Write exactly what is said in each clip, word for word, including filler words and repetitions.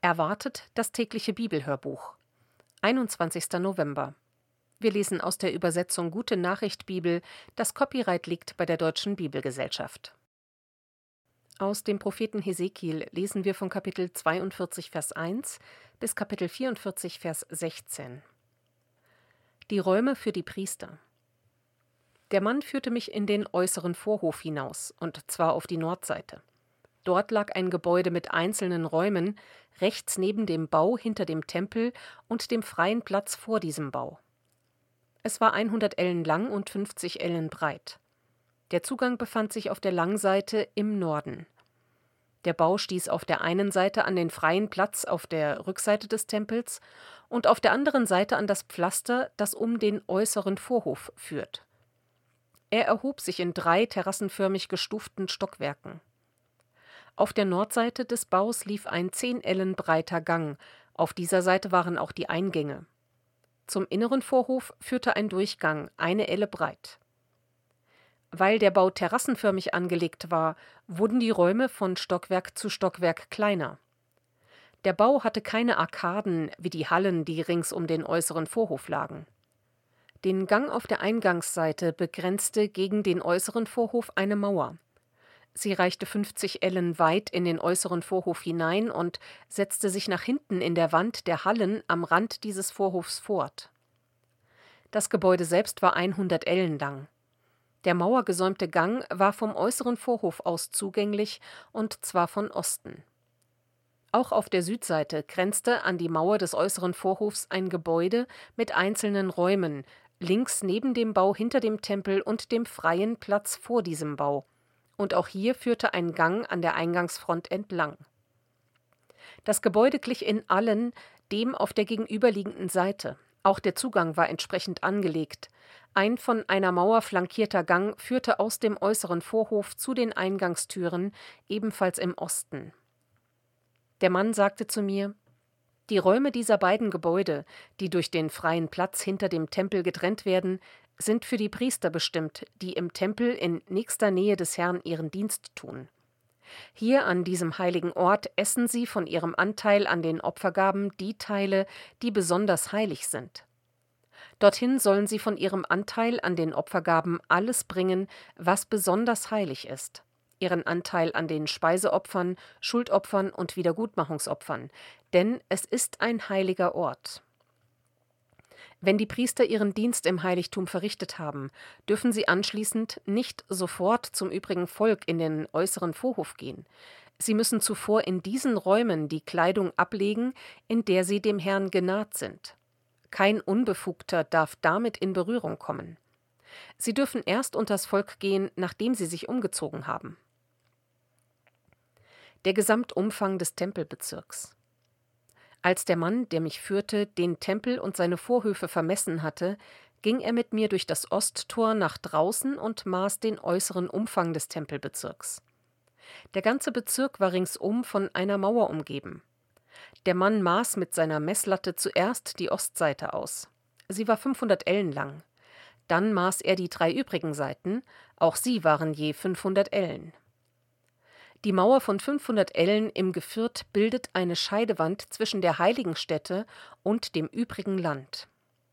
Erwartet das tägliche Bibelhörbuch. einundzwanzigster November. Wir lesen aus der Übersetzung Gute Nachricht Bibel. Das Copyright liegt bei der Deutschen Bibelgesellschaft. Aus dem Propheten Hesekiel lesen wir von Kapitel zweiundvierzig, Vers eins bis Kapitel vierundvierzig, Vers sechzehn. Die Räume für die Priester. Der Mann führte mich in den äußeren Vorhof hinaus, und zwar auf die Nordseite. Dort lag ein Gebäude mit einzelnen Räumen, rechts neben dem Bau hinter dem Tempel und dem freien Platz vor diesem Bau. Es war hundert Ellen lang und fünfzig Ellen breit. Der Zugang befand sich auf der Langseite im Norden. Der Bau stieß auf der einen Seite an den freien Platz auf der Rückseite des Tempels und auf der anderen Seite an das Pflaster, das um den äußeren Vorhof führt. Er erhob sich in drei terrassenförmig gestuften Stockwerken. Auf der Nordseite des Baus lief ein zehn Ellen breiter Gang, auf dieser Seite waren auch die Eingänge. Zum inneren Vorhof führte ein Durchgang, eine Elle breit. Weil der Bau terrassenförmig angelegt war, wurden die Räume von Stockwerk zu Stockwerk kleiner. Der Bau hatte keine Arkaden wie die Hallen, die rings um den äußeren Vorhof lagen. Den Gang auf der Eingangsseite begrenzte gegen den äußeren Vorhof eine Mauer. Sie reichte fünfzig Ellen weit in den äußeren Vorhof hinein und setzte sich nach hinten in der Wand der Hallen am Rand dieses Vorhofs fort. Das Gebäude selbst war hundert Ellen lang. Der mauergesäumte Gang war vom äußeren Vorhof aus zugänglich, und zwar von Osten. Auch auf der Südseite grenzte an die Mauer des äußeren Vorhofs ein Gebäude mit einzelnen Räumen, links neben dem Bau hinter dem Tempel und dem freien Platz vor diesem Bau. Und auch hier führte ein Gang an der Eingangsfront entlang. Das Gebäude glich in allen dem auf der gegenüberliegenden Seite. Auch der Zugang war entsprechend angelegt. Ein von einer Mauer flankierter Gang führte aus dem äußeren Vorhof zu den Eingangstüren, ebenfalls im Osten. Der Mann sagte zu mir: Die Räume dieser beiden Gebäude, die durch den freien Platz hinter dem Tempel getrennt werden, sind für die Priester bestimmt, die im Tempel in nächster Nähe des Herrn ihren Dienst tun. Hier an diesem heiligen Ort essen sie von ihrem Anteil an den Opfergaben die Teile, die besonders heilig sind. Dorthin sollen sie von ihrem Anteil an den Opfergaben alles bringen, was besonders heilig ist. Ihren Anteil an den Speiseopfern, Schuldopfern und Wiedergutmachungsopfern, denn es ist ein heiliger Ort. Wenn die Priester ihren Dienst im Heiligtum verrichtet haben, dürfen sie anschließend nicht sofort zum übrigen Volk in den äußeren Vorhof gehen. Sie müssen zuvor in diesen Räumen die Kleidung ablegen, in der sie dem Herrn genaht sind. Kein Unbefugter darf damit in Berührung kommen. Sie dürfen erst unters Volk gehen, nachdem sie sich umgezogen haben. Der Gesamtumfang des Tempelbezirks. Als der Mann, der mich führte, den Tempel und seine Vorhöfe vermessen hatte, ging er mit mir durch das Osttor nach draußen und maß den äußeren Umfang des Tempelbezirks. Der ganze Bezirk war ringsum von einer Mauer umgeben. Der Mann maß mit seiner Messlatte zuerst die Ostseite aus. Sie war fünfhundert Ellen lang. Dann maß er die drei übrigen Seiten, auch sie waren je fünfhundert Ellen. Die Mauer von fünfhundert Ellen im Geviert bildet eine Scheidewand zwischen der Heiligenstätte und dem übrigen Land.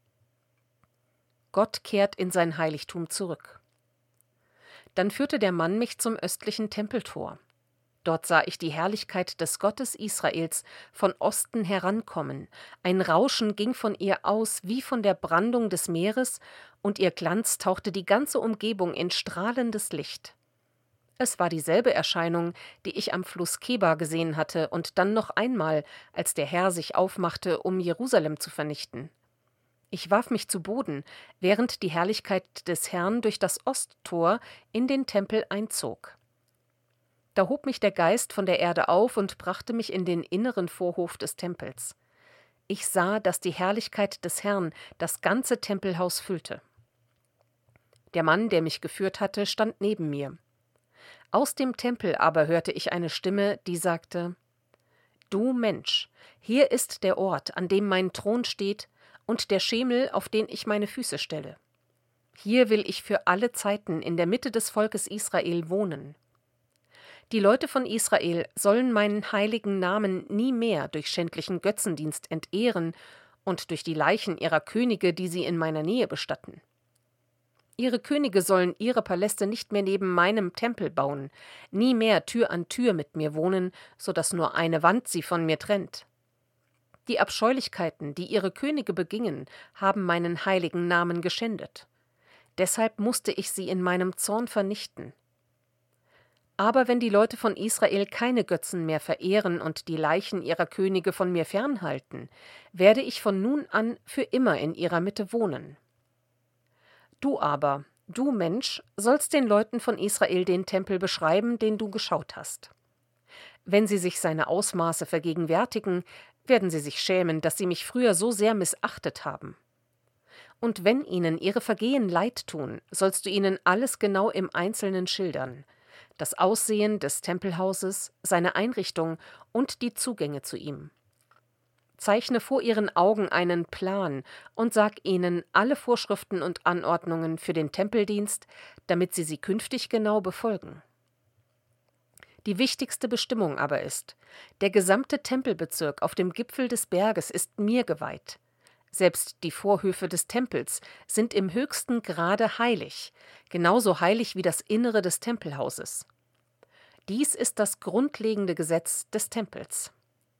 Gott kehrt in sein Heiligtum zurück. Dann führte der Mann mich zum östlichen Tempeltor. Dort sah ich die Herrlichkeit des Gottes Israels von Osten herankommen. Ein Rauschen ging von ihr aus wie von der Brandung des Meeres, und ihr Glanz tauchte die ganze Umgebung in strahlendes Licht. Es war dieselbe Erscheinung, die ich am Fluss Kebar gesehen hatte, und dann noch einmal, als der Herr sich aufmachte, um Jerusalem zu vernichten. Ich warf mich zu Boden, während die Herrlichkeit des Herrn durch das Osttor in den Tempel einzog. Da hob mich der Geist von der Erde auf und brachte mich in den inneren Vorhof des Tempels. Ich sah, dass die Herrlichkeit des Herrn das ganze Tempelhaus füllte. Der Mann, der mich geführt hatte, stand neben mir. Aus dem Tempel aber hörte ich eine Stimme, die sagte: Du Mensch, hier ist der Ort, an dem mein Thron steht, und der Schemel, auf den ich meine Füße stelle. Hier will ich für alle Zeiten in der Mitte des Volkes Israel wohnen. Die Leute von Israel sollen meinen heiligen Namen nie mehr durch schändlichen Götzendienst entehren und durch die Leichen ihrer Könige, die sie in meiner Nähe bestatten. Ihre Könige sollen ihre Paläste nicht mehr neben meinem Tempel bauen, nie mehr Tür an Tür mit mir wohnen, so dass nur eine Wand sie von mir trennt. Die Abscheulichkeiten, die ihre Könige begingen, haben meinen heiligen Namen geschändet. Deshalb musste ich sie in meinem Zorn vernichten. Aber wenn die Leute von Israel keine Götzen mehr verehren und die Leichen ihrer Könige von mir fernhalten, werde ich von nun an für immer in ihrer Mitte wohnen. Du aber, du Mensch, sollst den Leuten von Israel den Tempel beschreiben, den du geschaut hast. Wenn sie sich seine Ausmaße vergegenwärtigen, werden sie sich schämen, dass sie mich früher so sehr missachtet haben. Und wenn ihnen ihre Vergehen leid tun, sollst du ihnen alles genau im Einzelnen schildern: das Aussehen des Tempelhauses, seine Einrichtung und die Zugänge zu ihm. Zeichne vor ihren Augen einen Plan und sag ihnen alle Vorschriften und Anordnungen für den Tempeldienst, damit sie sie künftig genau befolgen. Die wichtigste Bestimmung aber ist: Der gesamte Tempelbezirk auf dem Gipfel des Berges ist mir geweiht. Selbst die Vorhöfe des Tempels sind im höchsten Grade heilig, genauso heilig wie das Innere des Tempelhauses. Dies ist das grundlegende Gesetz des Tempels.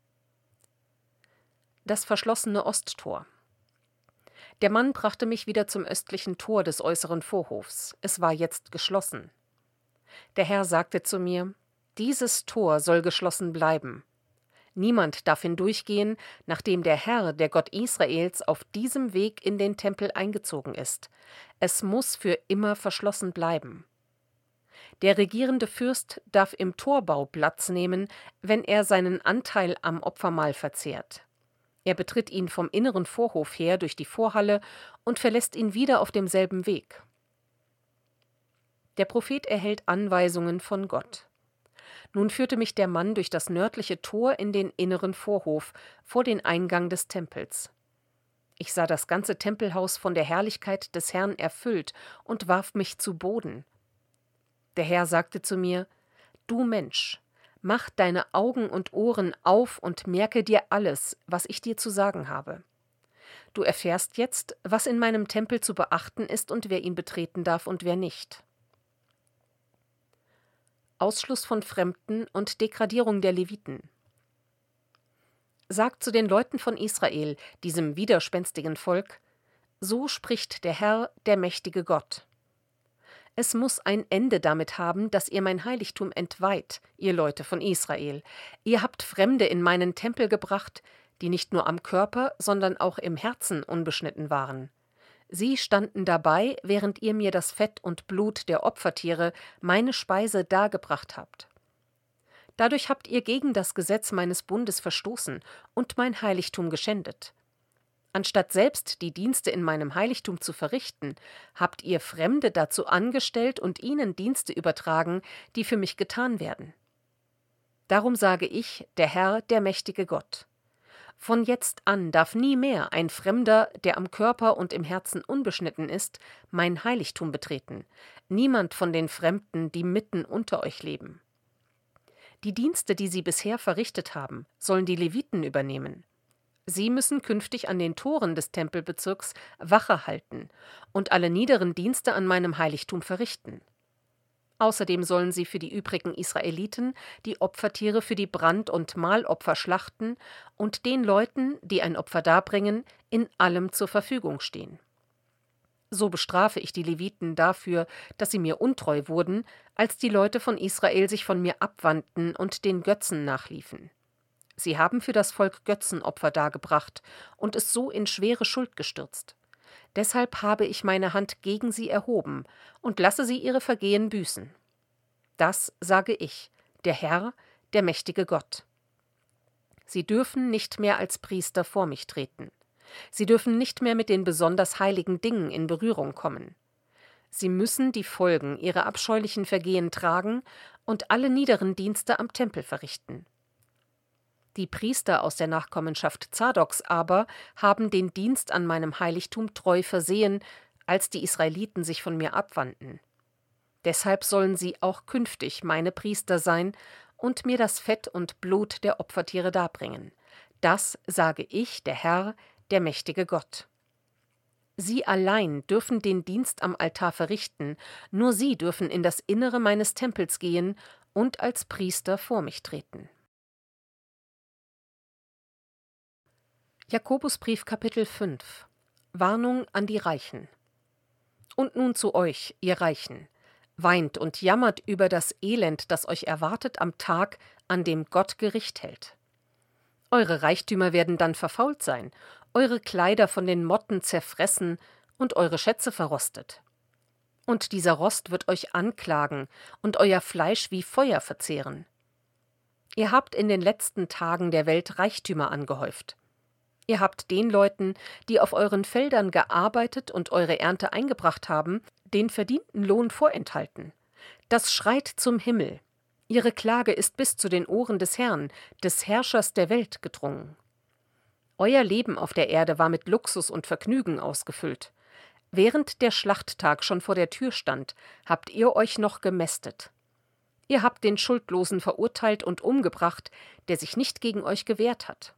Das verschlossene Osttor. Der Mann brachte mich wieder zum östlichen Tor des äußeren Vorhofs. Es war jetzt geschlossen. Der Herr sagte zu mir: Dieses Tor soll geschlossen bleiben. Niemand darf hindurchgehen, nachdem der Herr, der Gott Israels, auf diesem Weg in den Tempel eingezogen ist. Es muss für immer verschlossen bleiben. Der regierende Fürst darf im Torbau Platz nehmen, wenn er seinen Anteil am Opfermahl verzehrt. Er betritt ihn vom inneren Vorhof her durch die Vorhalle und verlässt ihn wieder auf demselben Weg. Der Prophet erhält Anweisungen von Gott. Nun führte mich der Mann durch das nördliche Tor in den inneren Vorhof, vor den Eingang des Tempels. Ich sah das ganze Tempelhaus von der Herrlichkeit des Herrn erfüllt und warf mich zu Boden. Der Herr sagte zu mir: Du Mensch, mach deine Augen und Ohren auf und merke dir alles, was ich dir zu sagen habe. Du erfährst jetzt, was in meinem Tempel zu beachten ist und wer ihn betreten darf und wer nicht. Ausschluss von Fremden und Degradierung der Leviten. Sagt zu den Leuten von Israel, diesem widerspenstigen Volk: So spricht der Herr, der mächtige Gott. Es muss ein Ende damit haben, dass ihr mein Heiligtum entweiht, ihr Leute von Israel. Ihr habt Fremde in meinen Tempel gebracht, die nicht nur am Körper, sondern auch im Herzen unbeschnitten waren. Sie standen dabei, während ihr mir das Fett und Blut der Opfertiere, meine Speise, dargebracht habt. Dadurch habt ihr gegen das Gesetz meines Bundes verstoßen und mein Heiligtum geschändet. Anstatt selbst die Dienste in meinem Heiligtum zu verrichten, habt ihr Fremde dazu angestellt und ihnen Dienste übertragen, die für mich getan werden. Darum sage ich, der Herr, der mächtige Gott: Von jetzt an darf nie mehr ein Fremder, der am Körper und im Herzen unbeschnitten ist, mein Heiligtum betreten, niemand von den Fremden, die mitten unter euch leben. Die Dienste, die sie bisher verrichtet haben, sollen die Leviten übernehmen. Sie müssen künftig an den Toren des Tempelbezirks Wache halten und alle niederen Dienste an meinem Heiligtum verrichten. Außerdem sollen sie für die übrigen Israeliten die Opfertiere für die Brand- und Mahlopfer schlachten und den Leuten, die ein Opfer darbringen, in allem zur Verfügung stehen. So bestrafe ich die Leviten dafür, dass sie mir untreu wurden, als die Leute von Israel sich von mir abwandten und den Götzen nachliefen. Sie haben für das Volk Götzenopfer dargebracht und es so in schwere Schuld gestürzt. Deshalb habe ich meine Hand gegen sie erhoben und lasse sie ihre Vergehen büßen. Das sage ich, der Herr, der mächtige Gott. Sie dürfen nicht mehr als Priester vor mich treten. Sie dürfen nicht mehr mit den besonders heiligen Dingen in Berührung kommen. Sie müssen die Folgen ihrer abscheulichen Vergehen tragen und alle niederen Dienste am Tempel verrichten. Die Priester aus der Nachkommenschaft Zadoks aber haben den Dienst an meinem Heiligtum treu versehen, als die Israeliten sich von mir abwandten. Deshalb sollen sie auch künftig meine Priester sein und mir das Fett und Blut der Opfertiere darbringen. Das sage ich, der Herr, der mächtige Gott. Sie allein dürfen den Dienst am Altar verrichten, nur sie dürfen in das Innere meines Tempels gehen und als Priester vor mich treten. Jakobusbrief Kapitel fünf. Warnung an die Reichen. Und nun zu euch, ihr Reichen. Weint und jammert über das Elend, das euch erwartet am Tag, an dem Gott Gericht hält. Eure Reichtümer werden dann verfault sein, eure Kleider von den Motten zerfressen und eure Schätze verrostet. Und dieser Rost wird euch anklagen und euer Fleisch wie Feuer verzehren. Ihr habt in den letzten Tagen der Welt Reichtümer angehäuft. Ihr habt den Leuten, die auf euren Feldern gearbeitet und eure Ernte eingebracht haben, den verdienten Lohn vorenthalten. Das schreit zum Himmel. Ihre Klage ist bis zu den Ohren des Herrn, des Herrschers der Welt, gedrungen. Euer Leben auf der Erde war mit Luxus und Vergnügen ausgefüllt. Während der Schlachttag schon vor der Tür stand, habt ihr euch noch gemästet. Ihr habt den Schuldlosen verurteilt und umgebracht, der sich nicht gegen euch gewehrt hat.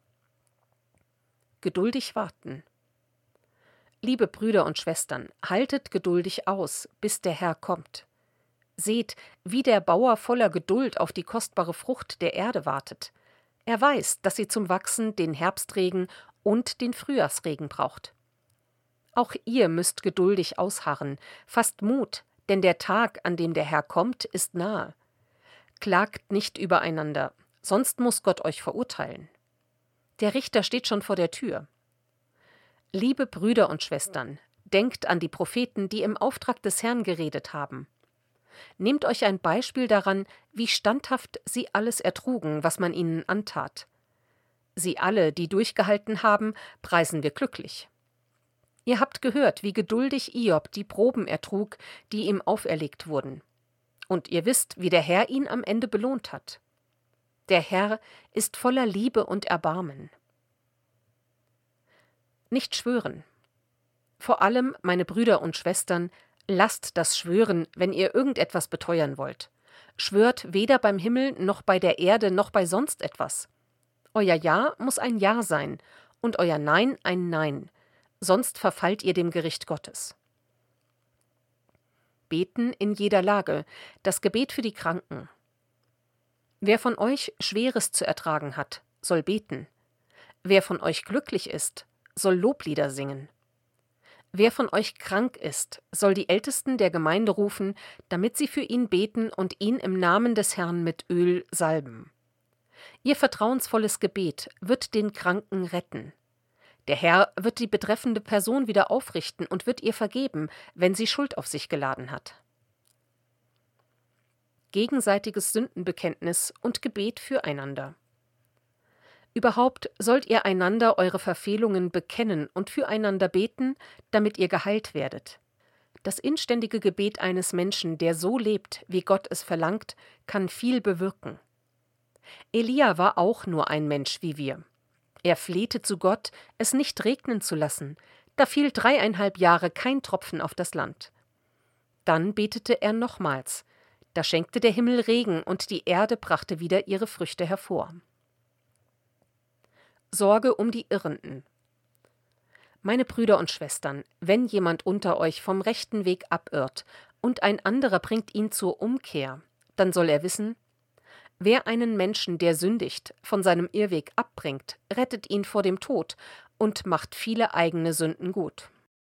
Geduldig warten. Liebe Brüder und Schwestern, haltet geduldig aus, bis der Herr kommt. Seht, wie der Bauer voller Geduld auf die kostbare Frucht der Erde wartet. Er weiß, dass sie zum Wachsen den Herbstregen und den Frühjahrsregen braucht. Auch ihr müsst geduldig ausharren, fasst Mut, denn der Tag, an dem der Herr kommt, ist nahe. Klagt nicht übereinander, sonst muss Gott euch verurteilen. Der Richter steht schon vor der Tür. Liebe Brüder und Schwestern, denkt an die Propheten, die im Auftrag des Herrn geredet haben. Nehmt euch ein Beispiel daran, wie standhaft sie alles ertrugen, was man ihnen antat. Sie alle, die durchgehalten haben, preisen wir glücklich. Ihr habt gehört, wie geduldig Hiob die Proben ertrug, die ihm auferlegt wurden. Und ihr wisst, wie der Herr ihn am Ende belohnt hat. Der Herr ist voller Liebe und Erbarmen. Nicht schwören. Vor allem, meine Brüder und Schwestern, lasst das schwören, wenn ihr irgendetwas beteuern wollt. Schwört weder beim Himmel noch bei der Erde noch bei sonst etwas. Euer Ja muss ein Ja sein und euer Nein ein Nein, sonst verfallt ihr dem Gericht Gottes. Beten in jeder Lage, das Gebet für die Kranken. Wer von euch Schweres zu ertragen hat, soll beten. Wer von euch glücklich ist, soll Loblieder singen. Wer von euch krank ist, soll die Ältesten der Gemeinde rufen, damit sie für ihn beten und ihn im Namen des Herrn mit Öl salben. Ihr vertrauensvolles Gebet wird den Kranken retten. Der Herr wird die betreffende Person wieder aufrichten und wird ihr vergeben, wenn sie Schuld auf sich geladen hat. Gegenseitiges Sündenbekenntnis und Gebet füreinander. Überhaupt sollt ihr einander eure Verfehlungen bekennen und füreinander beten, damit ihr geheilt werdet. Das inständige Gebet eines Menschen, der so lebt, wie Gott es verlangt, kann viel bewirken. Elia war auch nur ein Mensch wie wir. Er flehte zu Gott, es nicht regnen zu lassen. Da fiel dreieinhalb Jahre kein Tropfen auf das Land. Dann betete er nochmals. Da schenkte der Himmel Regen und die Erde brachte wieder ihre Früchte hervor. Sorge um die Irrenden. Meine Brüder und Schwestern, wenn jemand unter euch vom rechten Weg abirrt und ein anderer bringt ihn zur Umkehr, dann soll er wissen, wer einen Menschen, der sündigt, von seinem Irrweg abbringt, rettet ihn vor dem Tod und macht viele eigene Sünden gut.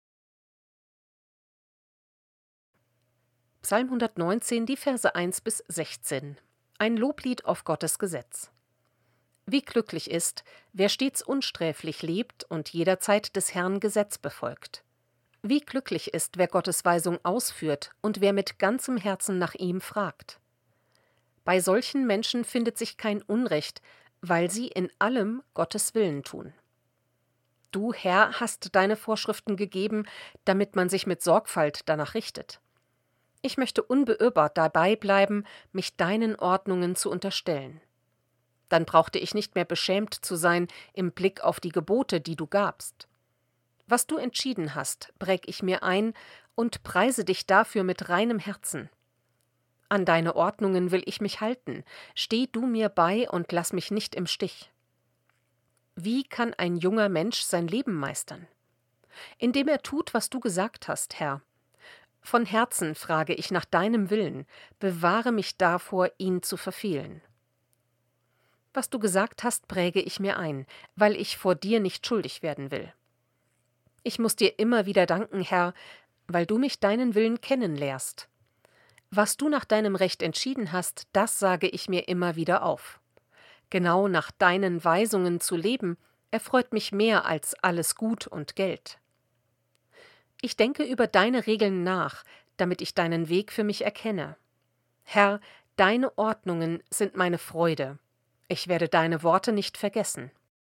Psalm hundertneunzehn, die Verse eins bis sechzehn. Ein Loblied auf Gottes Gesetz. Wie glücklich ist, wer stets unsträflich lebt und jederzeit des Herrn Gesetz befolgt. Wie glücklich ist, wer Gottes Weisung ausführt und wer mit ganzem Herzen nach ihm fragt. Bei solchen Menschen findet sich kein Unrecht, weil sie in allem Gottes Willen tun. Du, Herr, hast deine Vorschriften gegeben, damit man sich mit Sorgfalt danach richtet. Ich möchte unbeirrbar dabei bleiben, mich deinen Ordnungen zu unterstellen. Dann brauchte ich nicht mehr beschämt zu sein im Blick auf die Gebote, die du gabst. Was du entschieden hast, präg ich mir ein, und preise dich dafür mit reinem Herzen. An deine Ordnungen will ich mich halten, steh du mir bei und lass mich nicht im Stich. Wie kann ein junger Mensch sein Leben meistern? Indem er tut, was du gesagt hast, Herr. Von Herzen frage ich nach deinem Willen, bewahre mich davor, ihn zu verfehlen. Was du gesagt hast, präge ich mir ein, weil ich vor dir nicht schuldig werden will. Ich muss dir immer wieder danken, Herr, weil du mich deinen Willen kennen lehrst. Was du nach deinem Recht entschieden hast, das sage ich mir immer wieder auf. Genau nach deinen Weisungen zu leben, erfreut mich mehr als alles Gut und Geld. Ich denke über deine Regeln nach, damit ich deinen Weg für mich erkenne. Herr, deine Ordnungen sind meine Freude. Ich werde deine Worte nicht vergessen.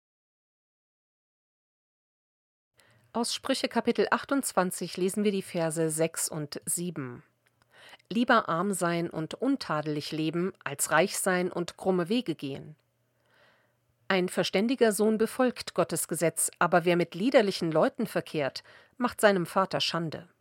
Aus Sprüche Kapitel achtundzwanzig lesen wir die Verse sechs und sieben. Lieber arm sein und untadelig leben, als reich sein und krumme Wege gehen. Ein verständiger Sohn befolgt Gottes Gesetz, aber wer mit liederlichen Leuten verkehrt, macht seinem Vater Schande.